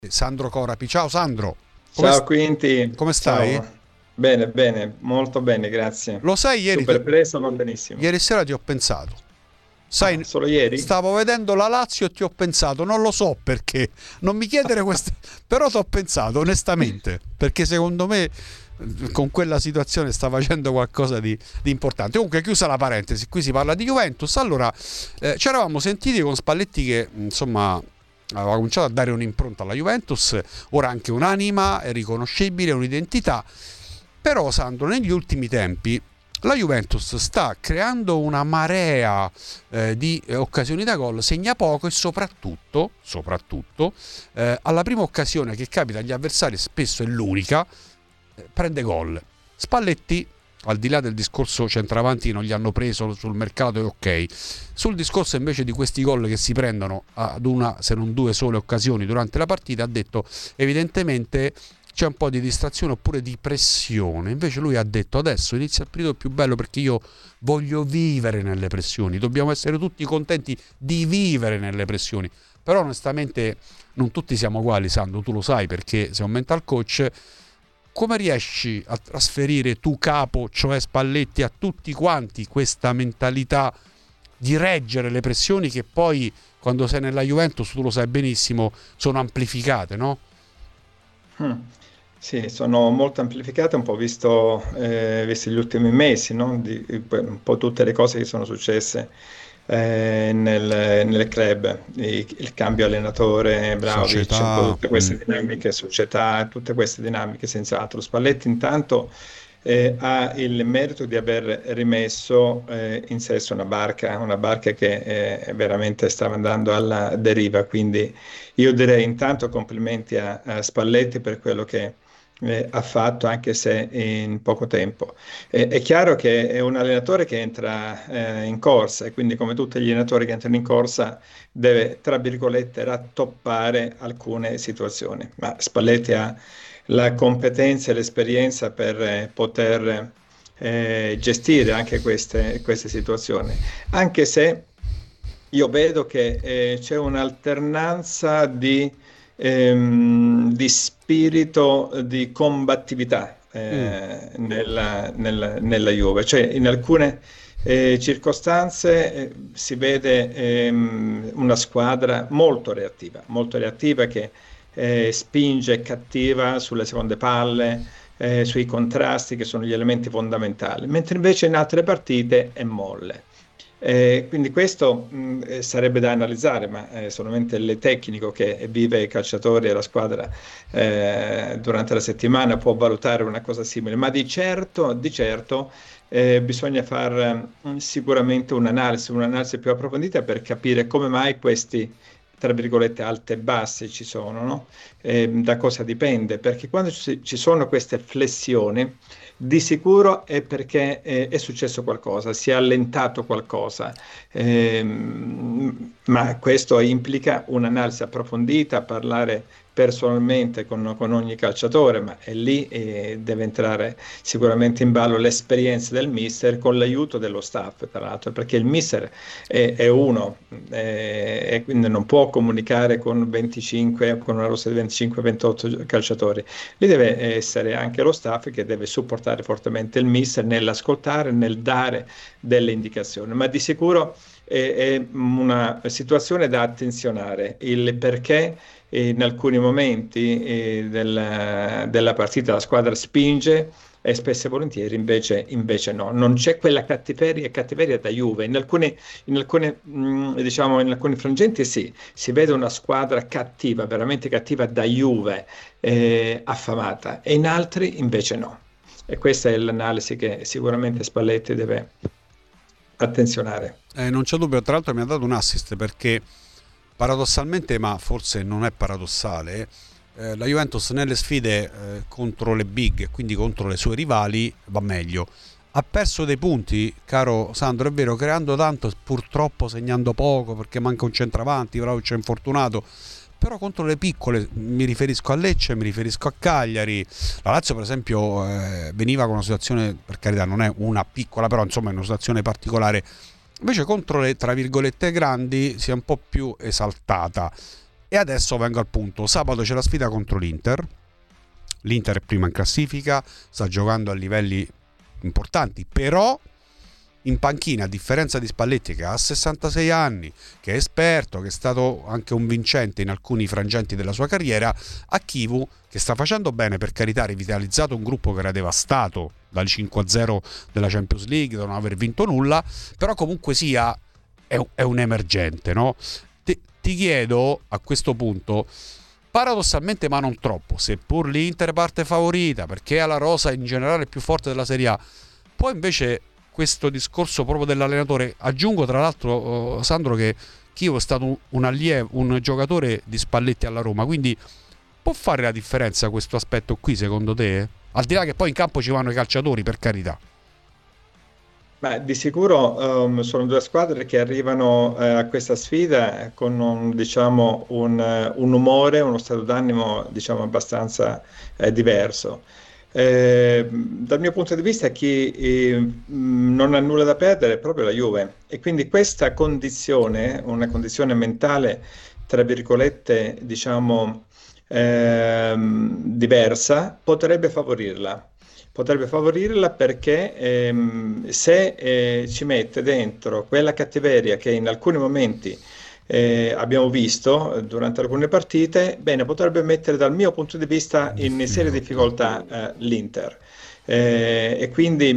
Sandro Corapi. Ciao Sandro, Ciao Quinti, come stai? ciao. Bene, bene, molto bene, grazie. Lo sai, Super preso, ma benissimo. ieri sera ti ho pensato. Ah, Sai, solo ieri? stavo vedendo la Lazio e ti ho pensato, non lo so perché, non mi chiedere queste, però ti ho pensato onestamente, perché secondo me con quella situazione sta facendo qualcosa di importante. Comunque, chiusa la parentesi, qui si parla di Juventus. Allora, ci eravamo sentiti con Spalletti che, insomma, aveva cominciato a dare un'impronta alla Juventus, ora anche un'anima, è riconoscibile, un'identità. Però, Sandro, negli ultimi tempi la Juventus sta creando una marea di occasioni da gol, segna poco e soprattutto alla prima occasione che capita agli avversari, spesso è l'unica, prende gol. Spalletti, al di là del discorso centravanti che non gli hanno preso sul mercato, è ok. Sul discorso invece di questi gol che si prendono ad una, se non due sole occasioni durante la partita, ha detto evidentemente c'è un po' di distrazione oppure di pressione. Invece lui ha detto adesso inizia il periodo più bello perché io voglio vivere nelle pressioni, dobbiamo essere tutti contenti di vivere nelle pressioni. Però onestamente non tutti siamo uguali, Sandro, tu lo sai perché sei un mental coach. Come riesci a trasferire tu capo, cioè Spalletti, a tutti quanti questa mentalità di reggere le pressioni che poi quando sei nella Juventus, tu lo sai benissimo, sono amplificate, no? Mm. Sì, sono molto amplificate, un po' visti gli ultimi mesi, no? Un po' tutte le cose che sono successe nel club, il cambio allenatore, Vlahovic, un po' Società. tutte queste dinamiche, società, tutte queste dinamiche senz'altro. Spalletti intanto ha il merito di aver rimesso in sesto una barca che veramente stava andando alla deriva, quindi io direi intanto complimenti a Spalletti per quello che ha fatto, anche se in poco tempo. È chiaro che è un allenatore che entra in corsa e quindi come tutti gli allenatori che entrano in corsa deve, tra virgolette, rattoppare alcune situazioni, ma Spalletti ha la competenza e l'esperienza per poter gestire anche queste situazioni, anche se io vedo che c'è un'alternanza di spirito di combattività Mm. nella Juve, cioè in alcune circostanze si vede una squadra molto reattiva che spinge e cattiva sulle seconde palle, sui contrasti che sono gli elementi fondamentali, mentre invece in altre partite è molle. Quindi questo sarebbe da analizzare, ma solamente il tecnico che vive i calciatori e la squadra durante la settimana può valutare una cosa simile, ma di certo bisogna fare sicuramente un'analisi più approfondita per capire come mai questi, tra virgolette, alti e bassi ci sono, no? Da cosa dipende? Perché quando ci sono queste flessioni, di sicuro è perché è successo qualcosa, si è allentato qualcosa, ma questo implica un'analisi approfondita, parlare personalmente con ogni calciatore, ma è lì deve entrare sicuramente in ballo l'esperienza del mister con l'aiuto dello staff, tra l'altro, perché il mister è uno e quindi non può comunicare con 25, con una rosa di 25-28 calciatori. Lì deve essere anche lo staff che deve supportare fortemente il mister nell'ascoltare, nel dare delle indicazioni, ma di sicuro è una situazione da attenzionare, il perché in alcuni momenti della partita la squadra spinge e spesso e volentieri invece no, non c'è quella cattiveria da Juve. Diciamo, in alcuni frangenti sì, si vede una squadra cattiva, veramente cattiva da Juve, affamata, e in altri invece no. E questa è l'analisi che sicuramente Spalletti deve attenzionare. Non c'è dubbio, tra l'altro mi ha dato un assist perché paradossalmente, ma forse non è paradossale, la Juventus nelle sfide contro le big, quindi contro le sue rivali, va meglio. Ha perso dei punti, caro Sandro, è vero, creando tanto, purtroppo segnando poco perché manca un centravanti, Vlahovic è infortunato. Però contro le piccole, mi riferisco a Lecce, mi riferisco a Cagliari. La Lazio per esempio veniva con una situazione, per carità non è una piccola, però insomma è una situazione particolare. Invece contro le, tra virgolette, grandi si è un po' più esaltata. E adesso vengo al punto. Sabato c'è la sfida contro l'Inter. L'Inter è prima in classifica, sta giocando a livelli importanti, però in panchina, a differenza di Spalletti che ha 66 anni, che è esperto, che è stato anche un vincente in alcuni frangenti della sua carriera, Akivu, che sta facendo bene, per carità, ha rivitalizzato un gruppo che era devastato dal 5-0 della Champions League, da non aver vinto nulla, però comunque sia è un emergente, no? Ti chiedo a questo punto, paradossalmente ma non troppo, seppur l'Inter parte favorita perché ha la rosa in generale più forte della Serie A, poi invece questo discorso proprio dell'allenatore, aggiungo tra l'altro Sandro che Chievo è stato un giocatore di Spalletti alla Roma, quindi può fare la differenza questo aspetto qui secondo te? Al di là che poi in campo ci vanno i calciatori, per carità. Beh, di sicuro sono due squadre che arrivano a questa sfida con diciamo, un umore, uno stato d'animo diciamo, abbastanza diverso. Dal mio punto di vista, chi non ha nulla da perdere è proprio la Juve, e quindi questa condizione, una condizione mentale, tra virgolette, diciamo, diversa, potrebbe favorirla perché se ci mette dentro quella cattiveria che in alcuni momenti abbiamo visto durante alcune partite, bene, potrebbe mettere dal mio punto di vista in serie difficoltà l'Inter. E quindi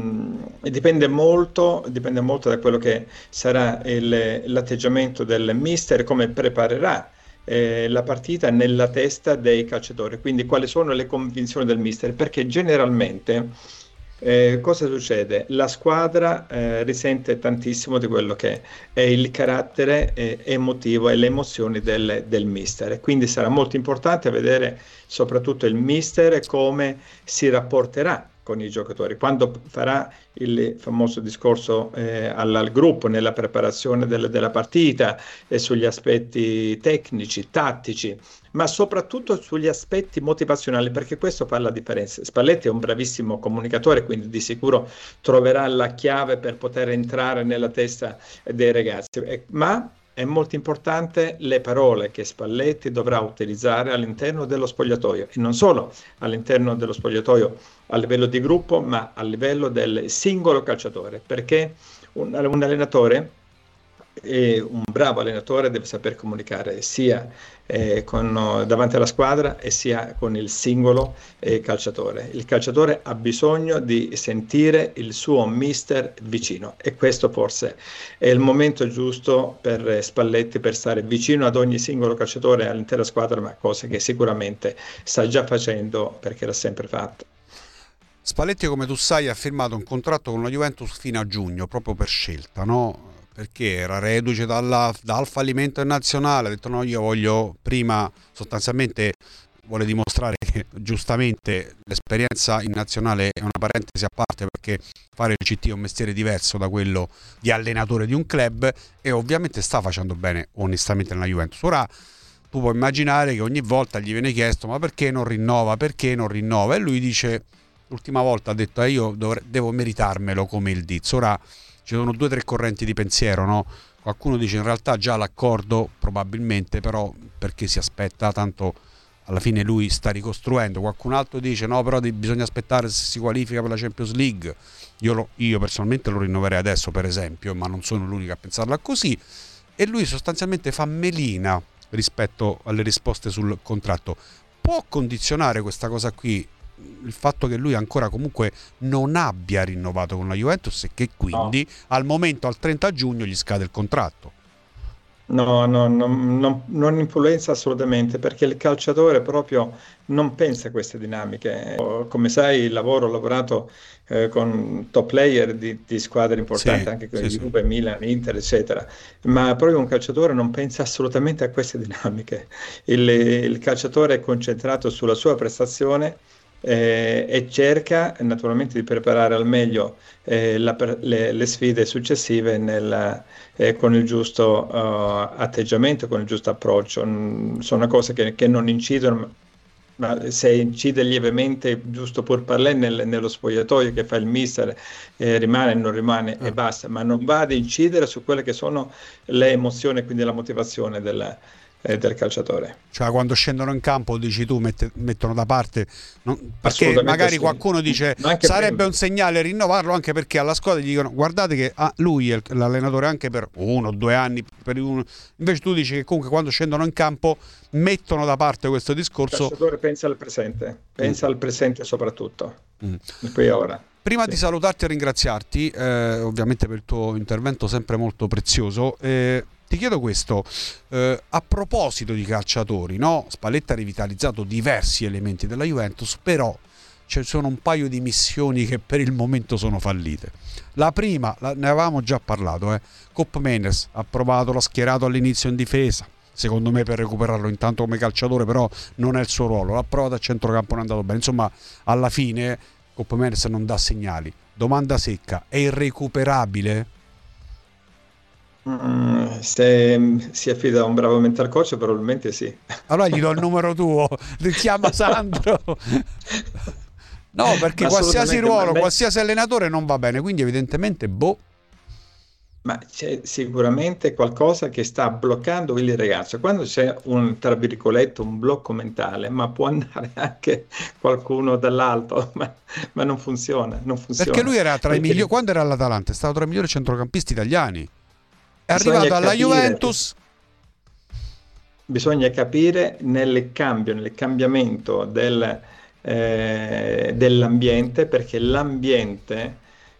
dipende molto da quello che sarà l'atteggiamento del mister, come preparerà la partita nella testa dei calciatori, quindi quali sono le convinzioni del mister, perché generalmente cosa succede? La squadra risente tantissimo di quello che è il carattere emotivo e le emozioni del mister, e quindi sarà molto importante vedere soprattutto il mister come si rapporterà con i giocatori, quando farà il famoso discorso al gruppo nella preparazione della partita e sugli aspetti tecnici, tattici, ma soprattutto sugli aspetti motivazionali, perché questo fa la differenza. Spalletti è un bravissimo comunicatore, quindi di sicuro troverà la chiave per poter entrare nella testa dei ragazzi, ma è molto importante le parole che Spalletti dovrà utilizzare all'interno dello spogliatoio, e non solo all'interno dello spogliatoio a livello di gruppo, ma a livello del singolo calciatore, perché un allenatore, un bravo allenatore, deve saper comunicare sia davanti alla squadra e sia con il singolo calciatore. Il calciatore ha bisogno di sentire il suo mister vicino, e questo forse è il momento giusto per Spalletti per stare vicino ad ogni singolo calciatore e all'intera squadra, ma cosa che sicuramente sta già facendo perché l'ha sempre fatto. Spalletti, come tu sai, ha firmato un contratto con la Juventus fino a giugno, proprio per scelta, no? Perché era reduce dal fallimento in nazionale, ha detto no, io voglio prima, sostanzialmente vuole dimostrare che giustamente l'esperienza in nazionale è una parentesi a parte, perché fare il CT è un mestiere diverso da quello di allenatore di un club, e ovviamente sta facendo bene onestamente nella Juventus. Ora tu puoi immaginare che ogni volta gli viene chiesto ma perché non rinnova, e lui dice, l'ultima volta ha detto io devo meritarmelo come il Diz. Ora ci sono 2 o 3 correnti di pensiero, no? Qualcuno dice in realtà già l'accordo probabilmente, però perché si aspetta, tanto alla fine lui sta ricostruendo. Qualcun altro dice no, però bisogna aspettare se si qualifica per la Champions League. Io personalmente lo rinnoverei adesso, per esempio, ma non sono l'unico a pensarla così. E lui sostanzialmente fa melina rispetto alle risposte sul contratto. Può condizionare questa cosa qui il fatto che lui ancora comunque non abbia rinnovato con la Juventus, e che quindi al momento, al 30 giugno, gli scade il contratto? No, non influenza assolutamente, perché il calciatore proprio non pensa a queste dinamiche. Come sai, ho lavorato con top player di squadre importanti, Sì, anche con sì, sì. Juve, Milan, Inter, eccetera, ma proprio un calciatore non pensa assolutamente a queste dinamiche. Il calciatore è concentrato sulla sua prestazione e cerca naturalmente di preparare al meglio le sfide successive con il giusto atteggiamento, con il giusto approccio. Sono cose che non incidono, ma se incide lievemente, giusto pur parlare, nello spogliatoio che fa il mister, rimane, non rimane e basta, ma non va ad incidere su quelle che sono le emozioni, quindi la motivazione del calciatore. Cioè quando scendono in campo, dici tu, mettono da parte, perché magari qualcuno dice sarebbe un segnale rinnovarlo, anche perché alla squadra gli dicono guardate che lui è l'allenatore anche per 1 o 2 anni, invece tu dici che comunque quando scendono in campo mettono da parte questo discorso. Il calciatore pensa al presente soprattutto, qui e ora. Prima di salutarti e ringraziarti, ovviamente per il tuo intervento sempre molto prezioso, ti chiedo questo, a proposito di calciatori, no? Spalletti ha rivitalizzato diversi elementi della Juventus, però ci sono un paio di missioni che per il momento sono fallite. La prima, ne avevamo già parlato, Koopmeiners ha provato, l'ha schierato all'inizio in difesa, secondo me per recuperarlo intanto come calciatore, però non è il suo ruolo, l'ha provato a centrocampo, non è andato bene, insomma alla fine Koopmeiners non dà segnali. Domanda secca, è irrecuperabile? Se si affida a un bravo mental coach, probabilmente sì. Allora gli do il numero tuo, chiama Sandro. No, perché qualsiasi ruolo, qualsiasi allenatore non va bene, quindi evidentemente Ma c'è sicuramente qualcosa che sta bloccando il ragazzo. Quando c'è tra virgolette, un blocco mentale, ma può andare anche qualcuno dall'alto, ma non funziona. Perché lui era tra i migliori, quando era all'Atalanta, è stato tra i migliori centrocampisti italiani. È arrivato alla Juventus. Bisogna capire nel cambiamento dell'ambiente, perché l'ambiente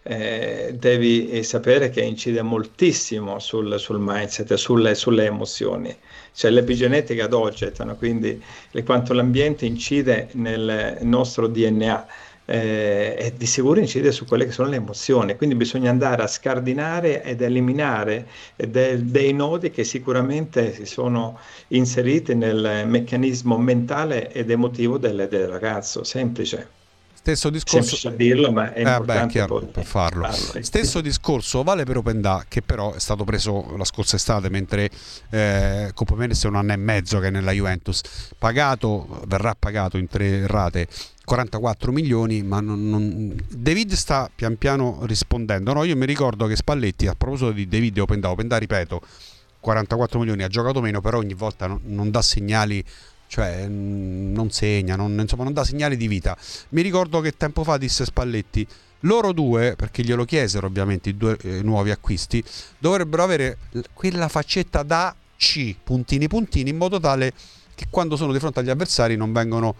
devi sapere che incide moltissimo sul mindset, sulle emozioni. Cioè l'epigenetica docet, quindi quanto l'ambiente incide nel nostro DNA. E di sicuro incide su quelle che sono le emozioni, quindi bisogna andare a scardinare ed eliminare dei nodi che sicuramente si sono inseriti nel meccanismo mentale ed emotivo del ragazzo. Semplice. Stesso discorso, semplice a dirlo, ma è importante per farlo. Stesso discorso vale per Openda, che però è stato preso la scorsa estate, mentre Koopmeiners è 1 anno e mezzo che è nella Juventus, verrà pagato in 3 rate 44 milioni, ma David sta pian piano rispondendo. No, io mi ricordo che Spalletti, a proposito di David e Openda, ripeto, 44 milioni, ha giocato meno, però ogni volta non dà segnali, cioè non segna, non dà segnali di vita. Mi ricordo che tempo fa disse Spalletti, loro due, perché glielo chiesero ovviamente i 2 nuovi acquisti, dovrebbero avere quella faccetta da C, puntini, in modo tale che quando sono di fronte agli avversari non vengono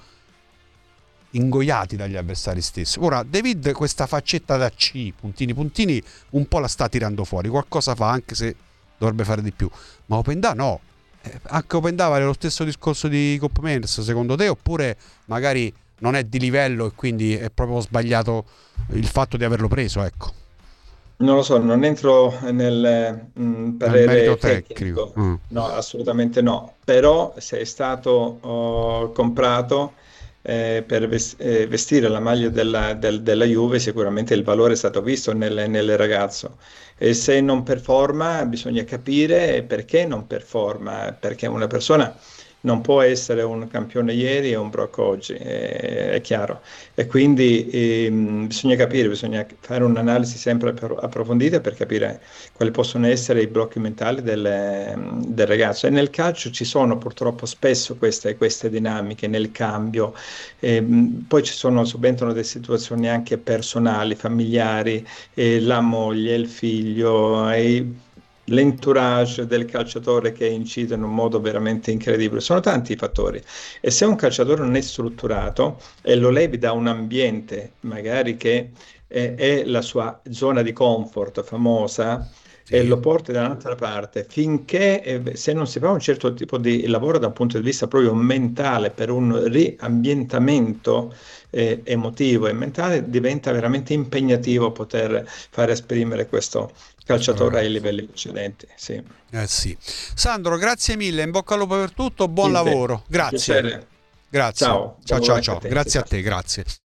ingoiati dagli avversari stessi. Ora David questa faccetta da C, puntini, un po' la sta tirando fuori, qualcosa fa, anche se dovrebbe fare di più, ma Openda no. Anche Openda vale lo stesso discorso di Koopmeiners, secondo te, oppure magari non è di livello e quindi è proprio sbagliato il fatto di averlo preso, ecco? Non lo so, non entro nel parere tecnico. No, assolutamente no, però se è stato comprato per vestire la maglia della Juve, sicuramente il valore è stato visto nel ragazzo, e se non performa bisogna capire perché non performa, perché una persona non può essere un campione ieri e un Brock oggi, è chiaro, e quindi bisogna capire, bisogna fare un'analisi sempre approfondita per capire quali possono essere i blocchi mentali del ragazzo. E nel calcio ci sono purtroppo spesso queste dinamiche nel cambio, poi subentrano delle situazioni anche personali, familiari, la moglie, il figlio, l'entourage del calciatore che incide in un modo veramente incredibile. Sono tanti i fattori, e se un calciatore non è strutturato e lo levi da un ambiente magari che è la sua zona di comfort famosa, sì, e lo porti da un'altra parte, finché se non si fa un certo tipo di lavoro da un punto di vista proprio mentale, per un riambientamento emotivo e mentale, diventa veramente impegnativo poter far esprimere questo calciatore ai livelli precedenti. Sì. Sì. Sandro, grazie mille, in bocca al lupo per tutto, buon lavoro. Grazie. Piacere. Grazie. Ciao. Ciao. Grazie a te, grazie.